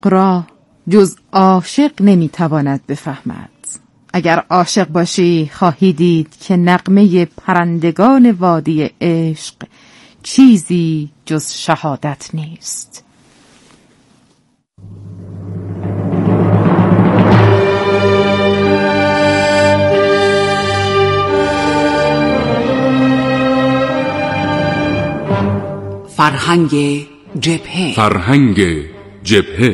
را جز عاشق نمیتواند بفهمد. اگر عاشق باشی خواهی دید که نغمه پرندگان وادی عشق چیزی جز شهادت نیست. فرهنگ جبهه. فرهنگ جبهه.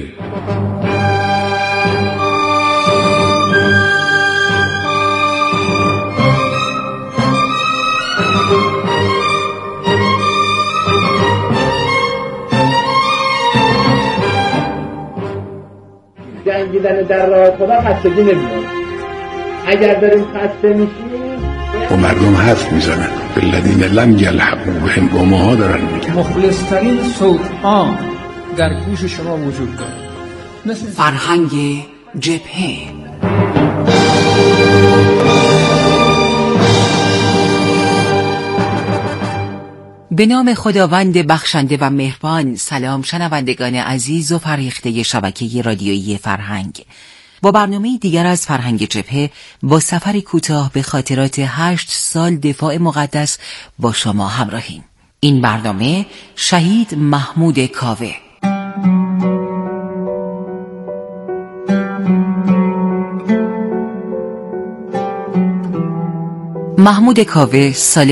جنگیدن در راه خدا خستگی نمیاد. اگر داریم خسته میشیم و مردم حرف میزنن بالذین لم یلحقوا بهم، با ماها دارن میگن. مخلص‌ترین صوت‌ها در گوش شما وجود داره. فرهنگ جبهه. به نام خداوند بخشنده و مهربان. سلام شنوندگان عزیز و فرهیخته شبکه رادیویی فرهنگ. با برنامه دیگر از فرهنگ جبهه با سفری کوتاه به خاطرات 8 سال دفاع مقدس با شما همراهیم. این برنامه شهید محمود کاوه. محمود کاوه سال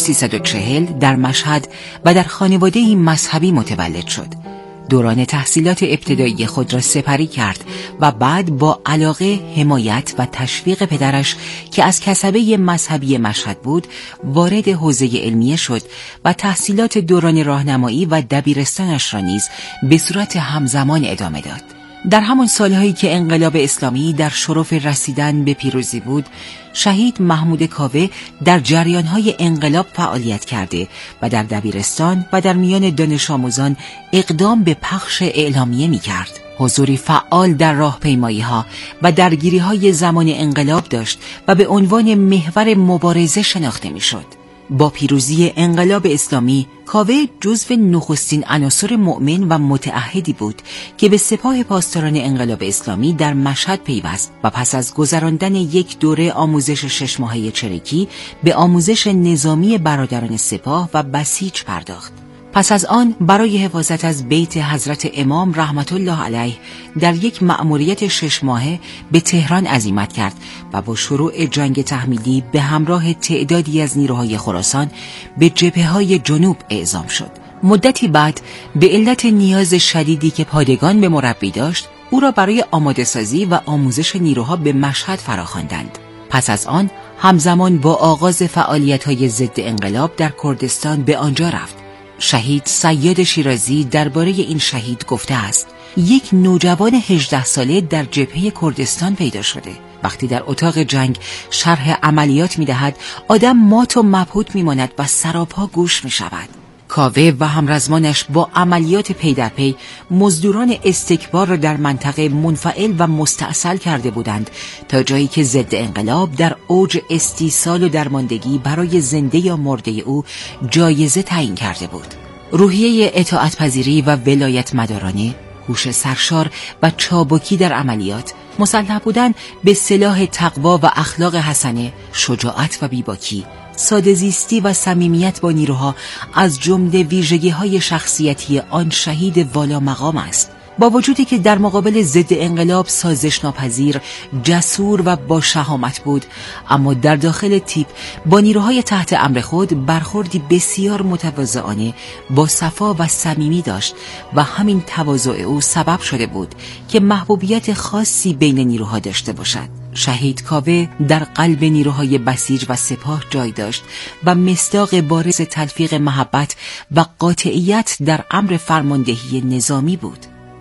1340 در مشهد و در خانواده‌ای مذهبی متولد شد. دوران تحصیلات ابتدایی خود را سپری کرد و بعد با علاقه، حمایت و تشویق پدرش که از کسبه مذهبی مشهد بود وارد حوزه علمیه شد و تحصیلات دوران راهنمایی و دبیرستانش را نیز به صورت همزمان ادامه داد. در همان سالهایی که انقلاب اسلامی در شرف رسیدن به پیروزی بود، شهید محمود کاوه در جریانهای انقلاب فعالیت کرده و در دبیرستان و در میان دانش آموزان اقدام به پخش اعلامیه می کرد. حضوری فعال در راهپیمایی‌ها و درگیری‌های زمان انقلاب داشت و به عنوان محور مبارزه شناخته می شد. با پیروزی انقلاب اسلامی، کاوه جزو نخستین عناصر مؤمن و متعهدی بود که به سپاه پاسداران انقلاب اسلامی در مشهد پیوست و پس از گذراندن یک دوره آموزش 6 ماهه چریکی به آموزش نظامی برادران سپاه و بسیج پرداخت. پس از آن برای حفاظت از بیت حضرت امام رحمت الله علیه در یک مأموریت 6 ماهه به تهران عزیمت کرد و با شروع جنگ تحمیلی به همراه تعدادی از نیروهای خراسان به جبهه‌های جنوب اعزام شد. مدتی بعد به علت نیاز شدیدی که پادگان به مربی داشت، او را برای آماده سازی و آموزش نیروها به مشهد فراخواندند. پس از آن همزمان با آغاز فعالیت‌های ضد انقلاب در کردستان به آنجا رفت. شهید سید شیرازی درباره این شهید گفته است: یک نوجوان 18 ساله در جبهه کردستان پیدا شده. وقتی در اتاق جنگ شرح عملیات می‌دهد، آدم مات و مبهوت می‌ماند و سراپا گوش می‌شود. کاوه و همرزمانش با عملیات پی در پی مزدوران استکبار را در منطقه منفعل و مستأصل کرده بودند تا جایی که ضد انقلاب در اوج استیصال و درماندگی برای زنده یا مرده او جایزه تعیین کرده بود. روحیه اطاعت پذیری و ولایت مدارانه، هوش سرشار و چابکی در عملیات، مسلح بودن به سلاح تقوا و اخلاق حسنه، شجاعت و بیباکی، ساده‌زیستی و صمیمیت با نیروها از جمله ویژگی‌های شخصیتی آن شهید والا مقام است. با وجودی که در مقابل ضد انقلاب سازش ناپذیر، جسور و با شهامت بود، اما در داخل تیپ با نیروهای تحت امر خود برخوردی بسیار متواضعانه با صفا و صمیمی داشت و همین تواضع او سبب شده بود که محبوبیت خاصی بین نیروها داشته باشد. شهید کاوه در قلب نیروهای بسیج و سپاه جای داشت و مصداق بارز تلفیق محبت و قاطعیت در امر فرماندهی نظامی بود.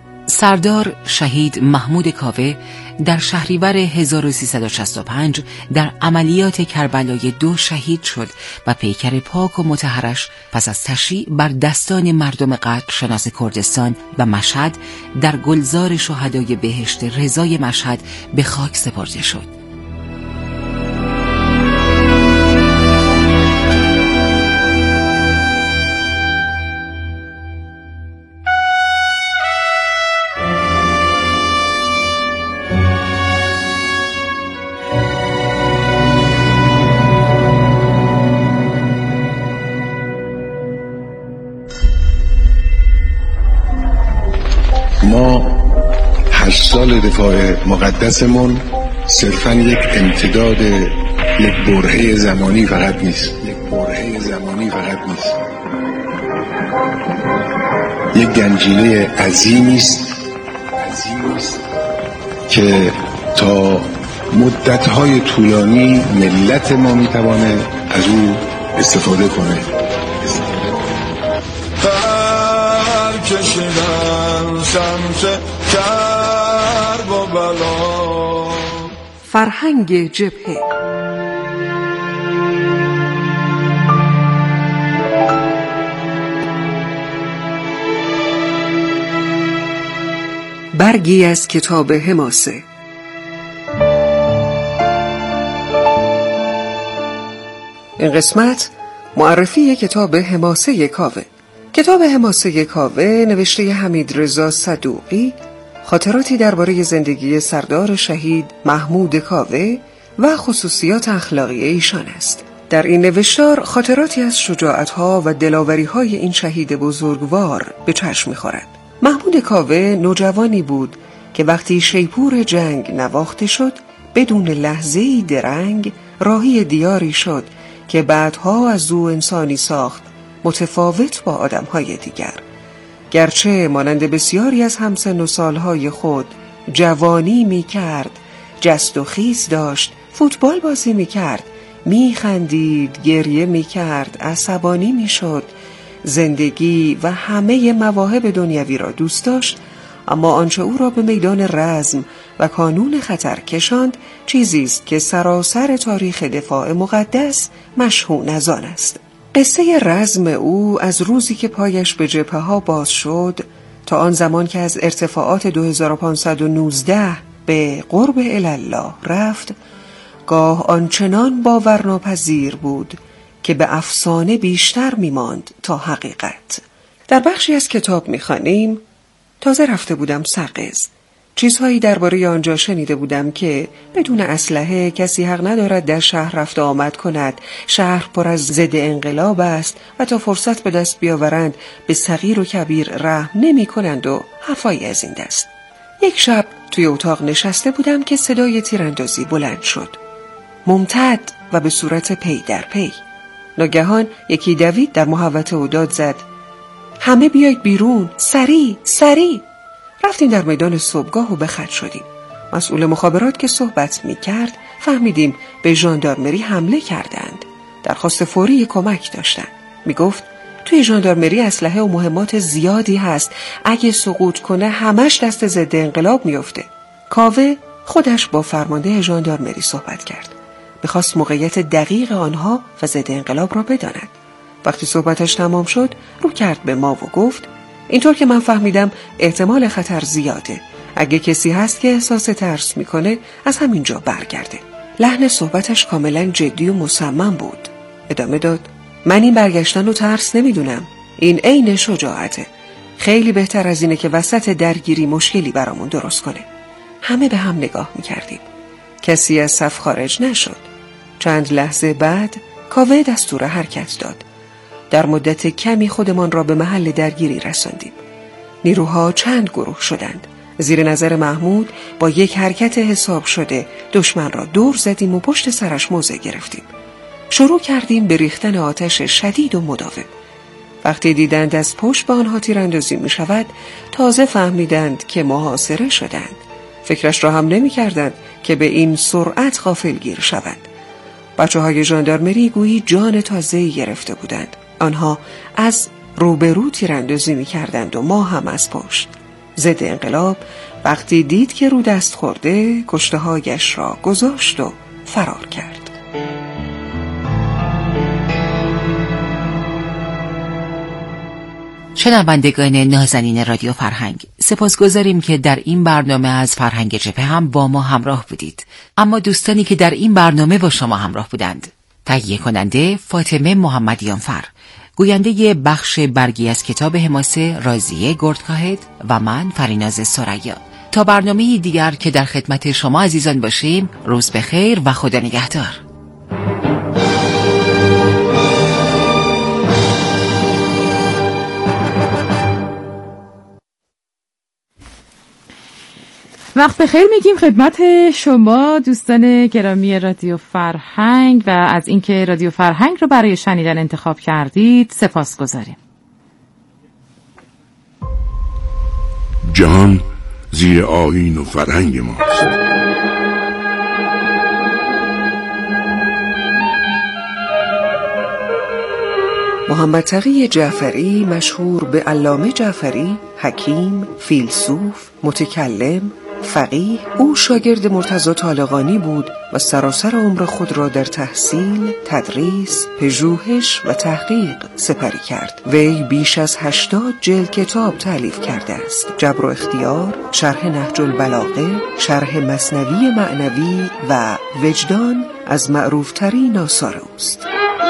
سردار شهید محمود کاوه در شهریور 1365 در عملیات کربلای 2 شهید شد و پیکر پاک و مطهرش پس از تشییع بر دستان مردم قدر شناس کردستان و مشهد در گلزار شهدای بهشت رضای مشهد به خاک سپرده شد. ما 8 سال دفاع مقدسمون صرفاً یک امتداد یک برهه زمانی فقط نیست. یک گنجینه عظیمی است که تا مدت‌های طولانی ملت ما میتوانه از او استفاده کنه. کشیدن سمت کرب و بلا. فرهنگ جبهه. برگی از کتاب حماسه. این قسمت معرفی کتاب حماسه کاوه. کتاب حماسه کاوه نوشته حمیدرضا صدوقی خاطراتی درباره زندگی سردار شهید محمود کاوه و خصوصیات اخلاقی ایشان است. در این نوشتار خاطراتی از شجاعت‌ها و دلاوری‌های این شهید بزرگوار به چشم می‌خورد. محمود کاوه نوجوانی بود که وقتی شیپور جنگ نواخته شد بدون لحظه‌ای درنگ راهی دیاری شد که بعدها از او انسانی ساخت متفاوت با آدم‌های دیگر. گرچه مانند بسیاری از همسن و سالهای خود جوانی می‌کرد، جست و خیز داشت، فوتبال بازی می‌کرد، می‌خندید، گریه می‌کرد، عصبانی می‌شد، زندگی و همه مواهب دنیوی را دوست داشت، اما آنچه او را به میدان رزم و کانون خطر کشاند چیزی است که سراسر تاریخ دفاع مقدس مشهون از آن است. قصه رزم او از روزی که پایش به جبهه‌ها باز شد تا آن زمان که از ارتفاعات 2519 به قرب الله رفت، گاه آنچنان باورناپذیر بود که به افسانه بیشتر می‌ماند تا حقیقت. در بخشی از کتاب می‌خوانیم: تازه رفته بودم سقز. چیزهایی درباره آنجا شنیده بودم که بدون اسلحه کسی حق ندارد در شهر رفت آمد کند. شهر پر از ضد انقلاب است و تا فرصت به دست بیاورند به صغیر و کبیر رحم نمی کنند و حرفایی از این دست. یک شب توی اتاق نشسته بودم که صدای تیراندازی بلند شد، ممتد و به صورت پی در پی. ناگهان یکی دوید در محوطه و داد زد: همه بیایید بیرون، سریع سریع. رفتیم در میدان صبحگاه و به خط شدیم. مسئول مخابرات که صحبت می کرد فهمیدیم به ژاندارمری حمله کردند. درخواست فوری کمک داشتند. می گفت توی ژاندارمری اسلحه و مهمات زیادی هست، اگه سقوط کنه همش دست ضد انقلاب میفته. کاوه خودش با فرمانده ژاندارمری صحبت کرد. میخواست موقعیت دقیق آنها و ضد انقلاب را بداند. وقتی صحبتش تمام شد رو کرد به ما و گفت: اینطور که من فهمیدم احتمال خطر زیاده. اگه کسی هست که احساس ترس میکنه از همینجا برگرده. لحن صحبتش کاملا جدی و مصمم بود. ادامه داد: من این برگشتن رو ترس نمیدونم. این عین شجاعته. خیلی بهتر از اینه که وسط درگیری مشکلی برامون درست کنه. همه به هم نگاه میکردیم. کسی از صف خارج نشد. چند لحظه بعد کاوه دستور حرکت داد. در مدت کمی خودمان را به محل درگیری رساندیم. نیروها چند گروه شدند. زیر نظر محمود با یک حرکت حساب شده دشمن را دور زدیم و پشت سرش موضع گرفتیم. شروع کردیم به ریختن آتش شدید و مداوم. وقتی دیدند از پشت به آنها تیراندازی می شود تازه فهمیدند که محاصره شدند. فکرش را هم نمی کردند که به این سرعت غافلگیر شوند. بچه‌های ژاندارمری گویی جان تازه‌ای گرفته بودند. آنها از روبرو تیراندازی می‌کردند و ما هم از پشت. ضد انقلاب وقتی دید که رو دست خورده کشته‌هایش را گذاشت و فرار کرد. شنوندگان نازنین رادیو فرهنگ، سپاسگزاریم که در این برنامه از فرهنگ جبهه هم با ما همراه بودید. اما دوستانی که در این برنامه با شما همراه بودند: تهیه کننده فاطمه محمدیانفر، گوینده بخش برگی از کتاب حماسه رازیه گردکاهد و من فریناز سریا. تا برنامه دیگر که در خدمت شما عزیزان باشیم، روز بخیر و خدا نگهدار. وقت بخیر میگیم خدمت شما دوستان گرامی رادیو فرهنگ و از اینکه رادیو فرهنگ رو برای شنیدن انتخاب کردید سپاسگزاریم. جهان زیر آیین و فرهنگ ماست. محمد تقی جعفری، مشهور به علامه جعفری، حکیم، فیلسوف، متکلم، فقیه، او شاگرد مرتضی طالقانی بود و سراسر عمر خود را در تحصیل، تدریس، پژوهش و تحقیق سپری کرد. وی بیش از 80 جلد کتاب تألیف کرده است. جبر و اختیار، شرح نهج البلاغه، شرح مثنوی معنوی و وجدان از معروفترین آثار اوست.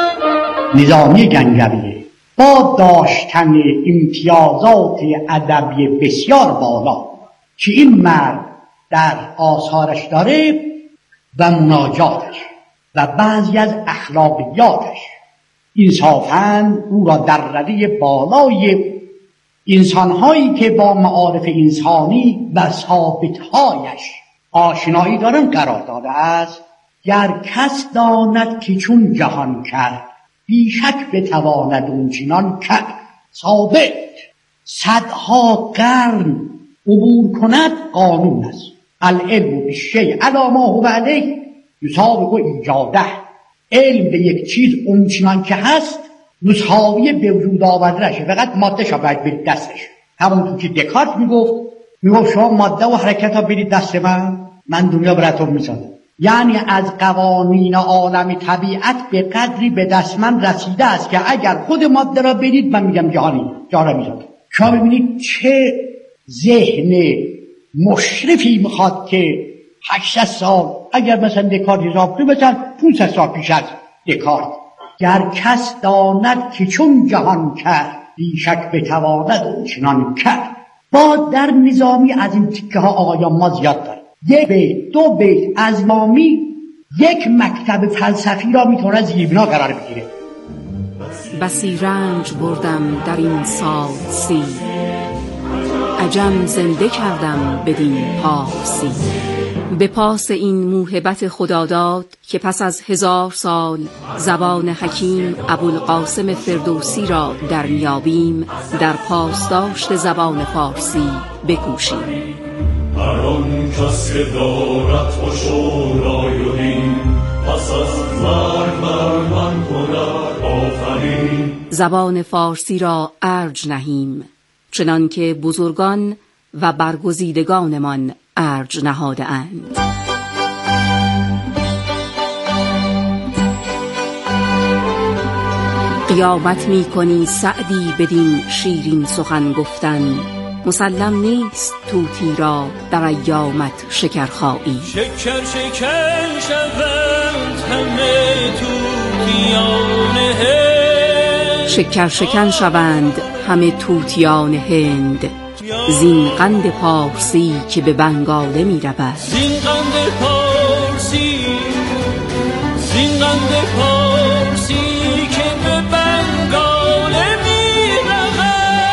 نظامی گنگویه با داشتن امتیازات ادبی بسیار بالا که این مرد در آثارش داره و مناجاتش و بعضی از اخلاقیاتش انصافاً او را در رده بالای انسانهایی که با معارف انسانی و ثابتهایش آشنایی دارن قرار داده است. گر کس داند که چون جهان کرد بیشک بتواند اون چنان کرد. ثابت صدها قرن عبور کند قانون است. العلم بالشیء علی ما هو علیه یسابق ایجاده. علم به یک چیز اون چنان که هست مساوی به وجود آوردنشه، فقط ماده شا باید برید دستش. همونطور که دکارت میگفت شما ماده و حرکت ها برید دست من دنیا براتون میسازم. یعنی از قوانین عالم طبیعت به قدری به دست من رسیده است که اگر خود ماده را برید من میگم جهان را میسازم. شما ببینید چه ذهن مشرفی میخواد که 800 سال اگر مثلا دکارت حساب کنید مثلا 500 سال پیش از دکارت. گر کس داند که چون جهان کرد بیشک بتواند اون چنان کرد. با در نظامی از این تیکه ها آقایان ما زیاد داریم. 1 بیت 2 بیت از نظامی یک مکتب فلسفی را میتونه زیر بنا قرار بگیره. بسی رنج بردم در این سال 30 عجم زنده کردم بدین پارسی. به پاس این موهبت خداداد که پس از 1000 سال زبان حکیم ابوالقاسم فردوسی را در میابیم در پاسداشت زبان فارسی بکوشیم. هر آن کس که دارد خوش و رایونی پس از مرگ بر من کند آفرین. زبان فارسی را ارج نهیم چنان که بزرگان و برگزیدگانمان ارج نهاده اند. قیامت می کنی سعدی بدین شیرین سخن گفتن. مسلم نیست طوطی را در ایامت شکرخایی. شکر شکر شوند همه طوطیان هند. شکر شکن شوند همه طوطیان هند. زین قند پارسی که به بنگاله می رود. زین قند پارسی زین قند پارسی که به بنگاله می رود.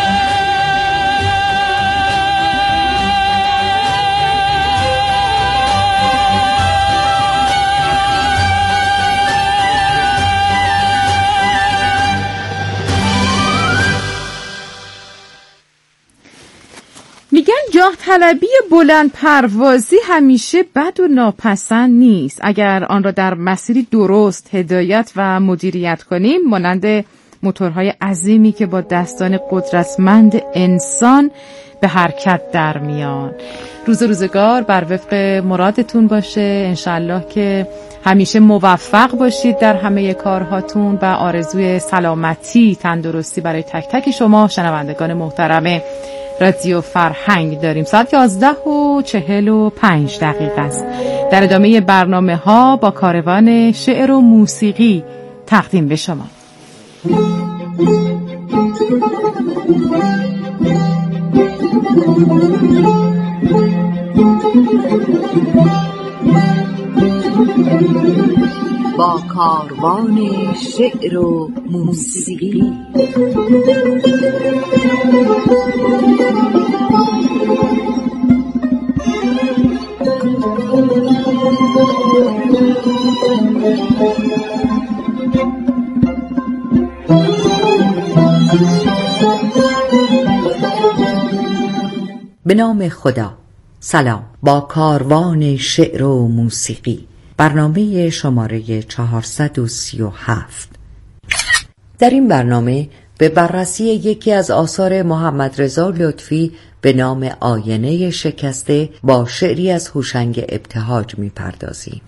میگن جاه طلبی بلند پروازی همیشه بد و ناپسند نیست. اگر آن را در مسیری درست هدایت و مدیریت کنیم مانند موتورهای عظیمی که با دستان قدرتمند انسان به حرکت در میان. روزگار بر وفق مرادتون باشه. انشالله که همیشه موفق باشید در همه کارهاتون و آرزوی سلامتی تندرستی برای تک تک شما شنوندگان محترم رادیو فرهنگ داریم. ساعت 11:45 است. در ادامه برنامه ها با کاروان شعر و موسیقی تقدیم به شما. با کاروان شعر و موسیقی. به نام خدا. سلام. با کاروان شعر و موسیقی، برنامه شماره 437. در این برنامه به بررسی یکی از آثار محمد رضا لطفی به نام آینه شکسته با شعری از هوشنگ ابتهاج می‌پردازیم.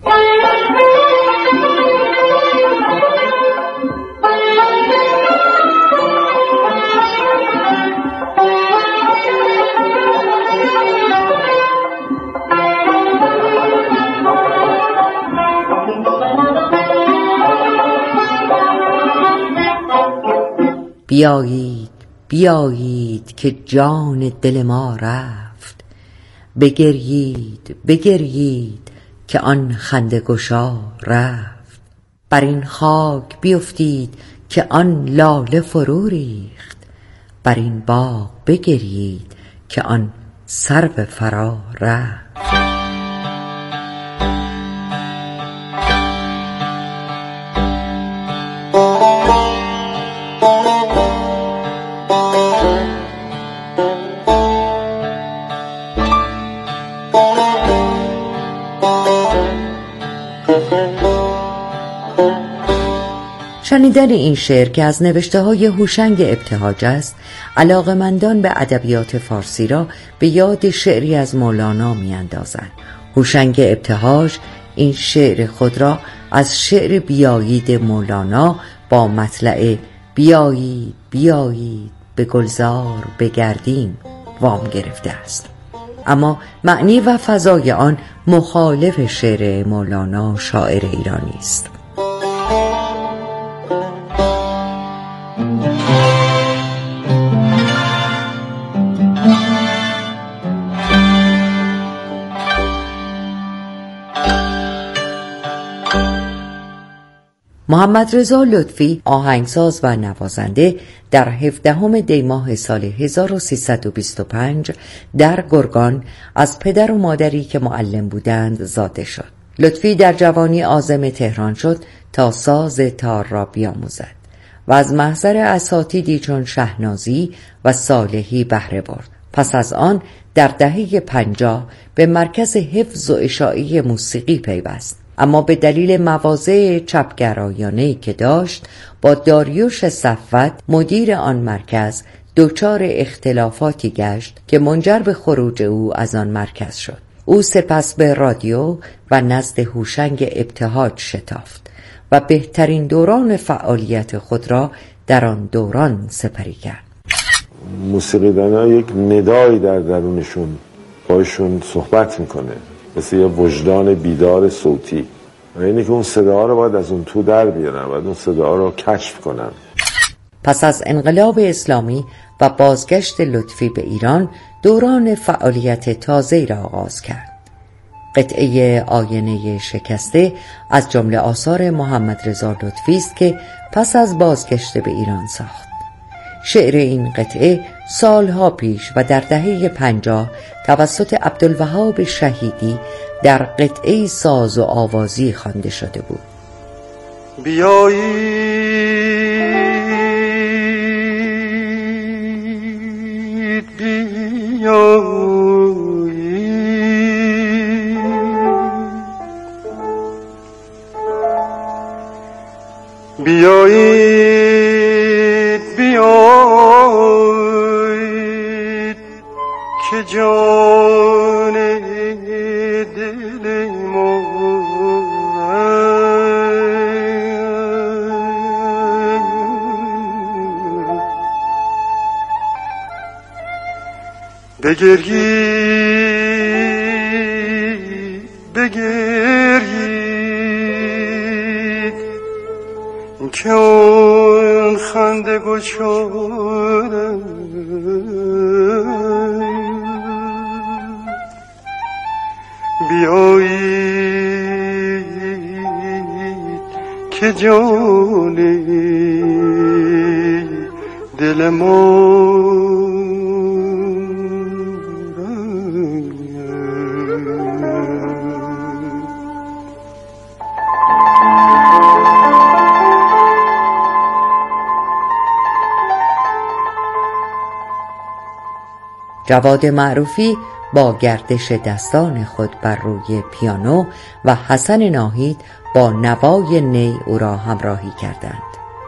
بیایید بیایید که جان دل ما رفت، بگریید بگریید که آن خنده گشا رفت. بر این خاک بیفتید که آن لاله فرو ریخت، بر این باغ بگریید که آن سرو فرا رفت. شنیدن این شعر که از نوشته‌های هوشنگ ابتهاج است، علاقه‌مندان به ادبیات فارسی را به یاد شعری از مولانا می‌اندازند. هوشنگ ابتهاج این شعر خود را از شعر بیایید مولانا با مطلع بیایید بیایید به گلزار بگردیم وام گرفته است، اما معنی و فضای آن مخالف شعر مولانا شاعر ایرانی است. محمد رضا لطفی آهنگساز و نوازنده در 17 دی ماه سال 1325 در گرگان از پدر و مادری که معلم بودند زاده شد. لطفی در جوانی عازم تهران شد تا ساز تار را بیاموزد و از محضر اساتیدی چون شهنازی و صالحی بهره برد. پس از آن در دهه 50 به مرکز حفظ و اشاعه موسیقی پیوست، اما به دلیل مواضع چپگرایانه‌ای که داشت با داریوش صفوت مدیر آن مرکز دچار اختلافاتی گشت که منجر به خروج او از آن مرکز شد. او سپس به رادیو و نزد هوشنگ ابتهاج شتافت و بهترین دوران فعالیت خود را در آن دوران سپری کرد. موسیقیدان‌ها یک ندایی در درونشون باشون صحبت میکنه، مثل یه وجدان بیدار صوتی، و اینه که اون صداها رو باید از اون تو در بیارن، باید اون صداها رو کشف کنن. پس از انقلاب اسلامی و بازگشت لطفی به ایران دوران فعالیت تازه‌ای را آغاز کرد. قطعه آینه شکسته از جمله آثار محمد رضا لطفی است که پس از بازگشت به ایران ساخت. شعر این قطعه سالها پیش و در دهه 50 توسط عبدالوهاب شهیدی در قطعه ساز و آوازی خوانده شده بود. بیایید بیایید بیایید بیایید که جان دل ما بگرید بگرید که اون خنده گشادم بیایید که جان دل ما جواد معروفی با گردش دستان خود بر روی پیانو و حسن ناهید با نوای نی او را همراهی کردند.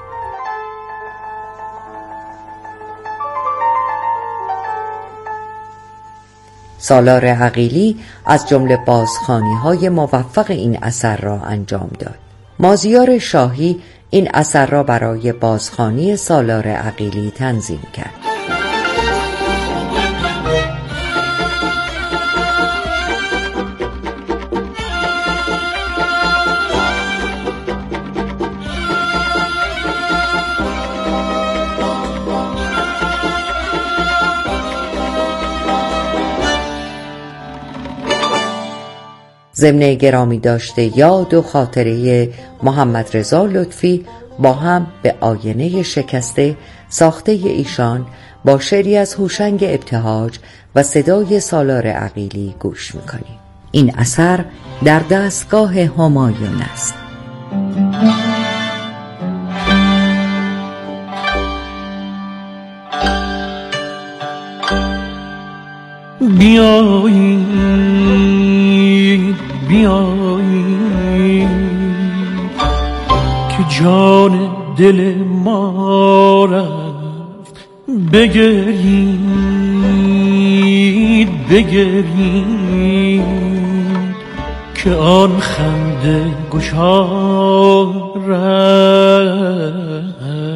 سالار عقیلی از جمله بازخوانی‌های موفق این اثر را انجام داد. مازیار شاهی این اثر را برای بازخوانی سالار عقیلی تنظیم کرد. ضمن گرامی داشته یاد و خاطره محمد رضا لطفی با هم به آینه شکسته ساخته ایشان با شعری از هوشنگ ابتهاج و صدای سالار عقیلی گوش میکنیم. این اثر در دستگاه همایون است. بیایید که جان دل ما رفت، بگرید که آن خنده گشا رفت.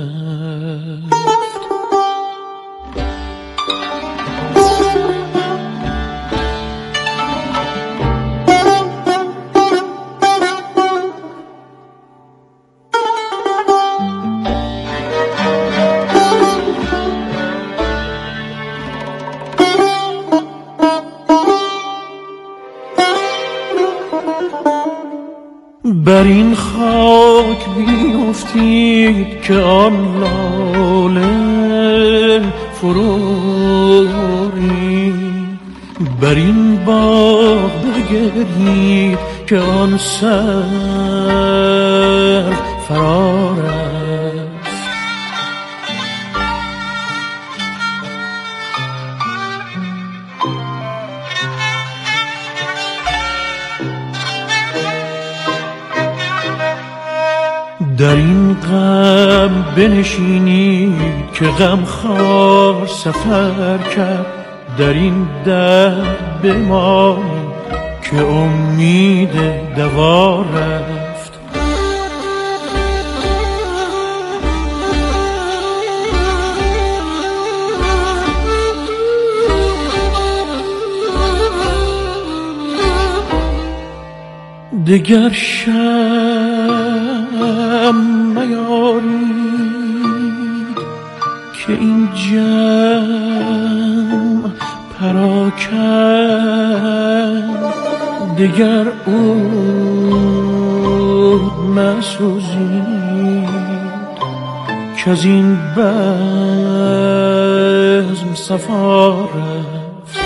بر این خاک بیفتید که آن لاله فروری، بر این باغ بگرید که آن سر فرار است. در این غم بنشینید که غم خوار سفر کرد، در این درد بمانید که امید دوا رفت. دگر شم میارید که این جمع پراکند، دگر عود مسوزید که از این بزم صفا رفت.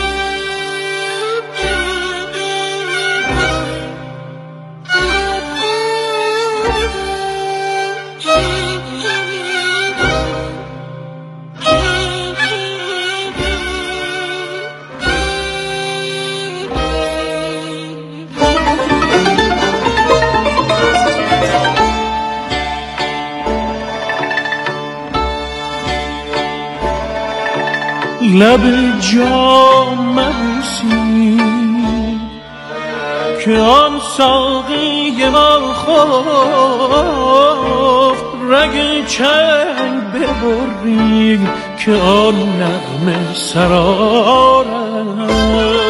لب جام مبوسید که آن ساقی ما خفت، رگ چنگ ببرید که آن نغمه سرار است.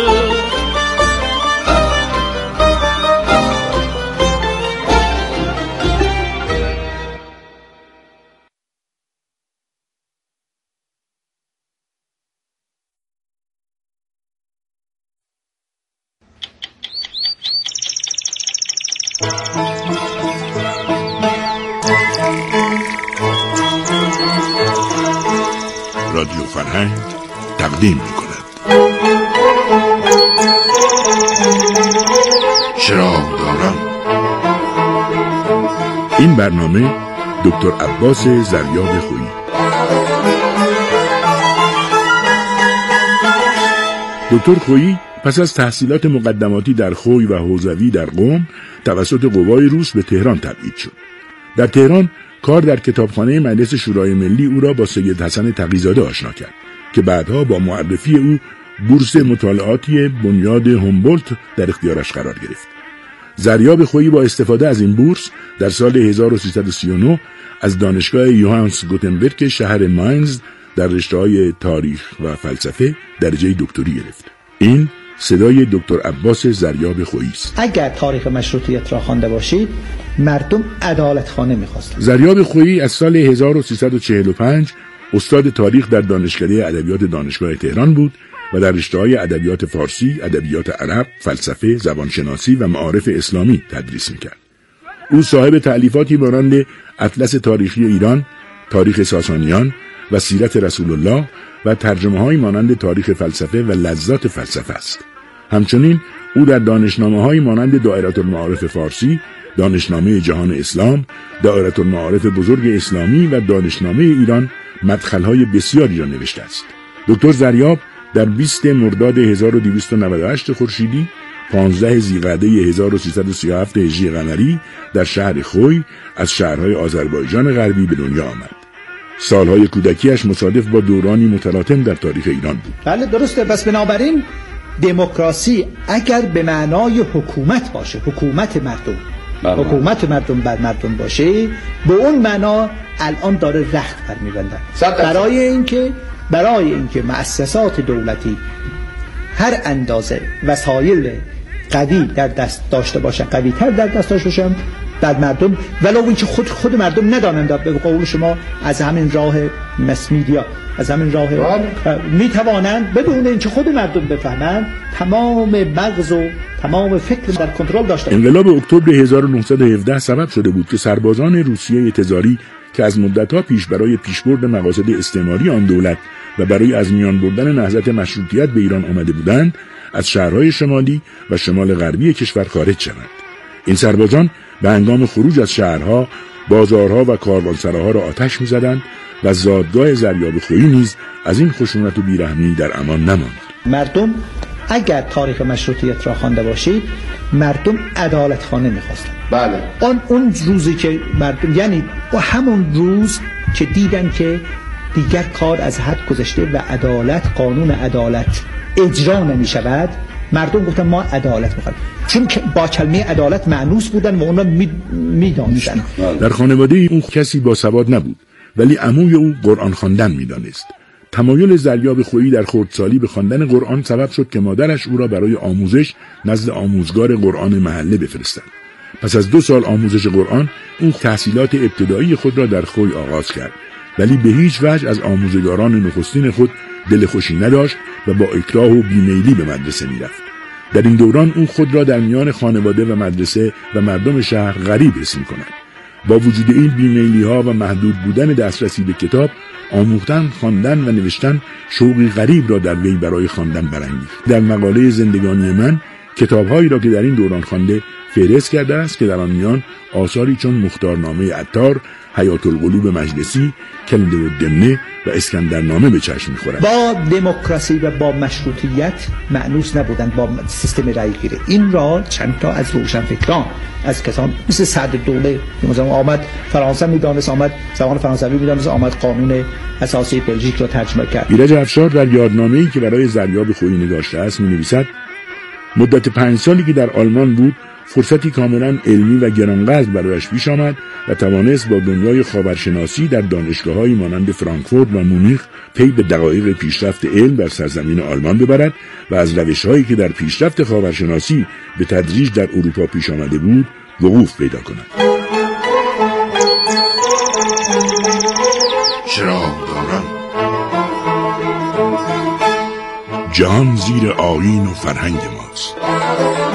رادیو فرهنگ تقدیم می‌کند چراغ دارم. این برنامه دکتر عباس زریاب خویی. دکتر خویی پس از تحصیلات مقدماتی در خوی و حوزوی در قم توسط قوای روس به تهران تبعید شد. در تهران کار در کتابخانه مجلس شورای ملی او را با سید حسن تقی‌زاده آشنا کرد که بعدها با معرفی او بورس مطالعاتی بنیاد هومبولت در اختیارش قرار گرفت. زریاب خویی با استفاده از این بورس در سال 1339 از دانشگاه یوهانس گوتنبرگ شهر ماینز در رشته‌های تاریخ و فلسفه درجه دکتری گرفت. این صدای دکتر عباس زریاب خویی است. اگر تاریخ مشروطیت را خوانده باشید، مردم عدالتخانه می‌خواستند. زریاب خویی از سال 1345 استاد تاریخ در دانشکده ادبیات دانشگاه تهران بود و در رشته‌های ادبیات فارسی، ادبیات عرب، فلسفه، زبانشناسی و معارف اسلامی تدریس می‌کرد. او صاحب تألیفاتی مانند اطلس تاریخی ایران، تاریخ ساسانیان و سیرت رسول الله و ترجمه‌های مانند تاریخ فلسفه و لذات فلسفه است. همچنین او در دانشنامه‌های مانند دائره المعارف فارسی، دانشنامه جهان اسلام، دائره المعارف بزرگ اسلامی و دانشنامه ایران مدخل‌های بسیاری را نوشته است. دکتر زریاب در 20 مرداد 1298 خورشیدی 15 ذیقعده 1337 هجری قمری در شهر خوی از شهرهای آذربایجان غربی به دنیا آمد. سالهای کودکیش مصادف با دورانی متلاطم در تاریخ ایران بود. بله درسته. پس بنابراین دموکراسی اگر به معنای حکومت باشه، حکومت مردم بر مردم باشه، به اون معنا الان داره رخت برمی‌بنده. برای اینکه مؤسسات دولتی هر اندازه وسایل قوی در دست داشته باشن، قوی تر در دست داشته باشن در مردم، ولو اینکه خود مردم ندانند، به قول شما از همین راه مس میدیا، از همین راه میتوانند بدون اینکه خود مردم بفهمند تمام مغز و تمام فکر در کنترل داشته. انقلاب اکتبر 1917 سبب شده بود که سربازان روسیه تزاری که از مدت‌ها پیش برای پیشبرد مقاصد استعماری آن دولت و برای از میان بردن نهضت مشروطیت به ایران آمده بودند، از شهرهای شمالی و شمال غربی کشور خارج شوند. این سربازان به هنگام خروج از شهرها، بازارها و کاروانسراها را آتش می‌زدند و زادگاه زریاب خویی نیز از این خشونت و بیرحمی در امان نماند. مردم اگر تاریخ مشروطیت را خوانده باشید، مردم عدالتخانه می‌خواستند. بله. اون روزی که مردم، یعنی همون روز که دیدن که دیگر کار از حد گذشته و قانون عدالت اجرا نمی‌شود، مردم گفتن ما عدالت می‌خوایم، چون با کلمه عدالت مانوس بودن و اونا می‌دانستن. در خانواده اون کسی با سواد نبود، ولی عموی او قرآن خواندن می‌دانست. تمایل زریاب خویی در خردسالی به خواندن قرآن سبب شد که مادرش او را برای آموزش نزد آموزگار قرآن محله بفرستند. پس از 2 سال آموزش قرآن، او تحصیلات ابتدایی خود را در خوی آغاز کرد، ولی به هیچ وجه از آموزگاران نخستین خود دل خوشی نداشت و با اکراه و بیمیلی به مدرسه میرفت. در این دوران او خود را در میان خانواده و مدرسه و مردم شهر غریب حس می‌کند. با وجود این بیمیلی‌ها و محدود بودن دسترسی به کتاب، آموختن، خواندن و نوشتن شوقی غریب را در وی برای خواندن برانگیخت. در مقاله زندگانی من کتاب‌هایی را که در این دوران خوانده فهرست کرده است که در آن میان آثاری چون مختارنامه عطار، حیات القلوب مجلسی، کلد و دمنه و اسکندرنامه به چشم می‌خورد. با دموکراسی و با مشروطیت مانوس نبودند، با سیستم رأی گیری. این را چند تا از روشنفکران، از کسان مثل سعدالدوله مثلا آمد فرانسه می‌دانست، آمد زبان فرانسوی می‌دانست، آمد قانون اساسی بلژیک را ترجمه کرد. ایرج افشار در یادنامه‌ای که برای زریاب خویی نگاشته است می‌نویسد: مدت 5 سالی که در آلمان بود، فرصتی کاملا علمی و گرانقدر برایش پیش آمد و توانست با دنیای خاورشناسی در دانشگاه‌هایی مانند فرانکفورت و مونیخ پی به دقایق پیشرفت علم در سرزمین آلمان ببرد و از روش‌هایی که در پیشرفت خاورشناسی به تدریج در اروپا پیش آمده بود وقوف پیدا کند. چراغداران، جهان زیر آیین و فرهنگ ماست.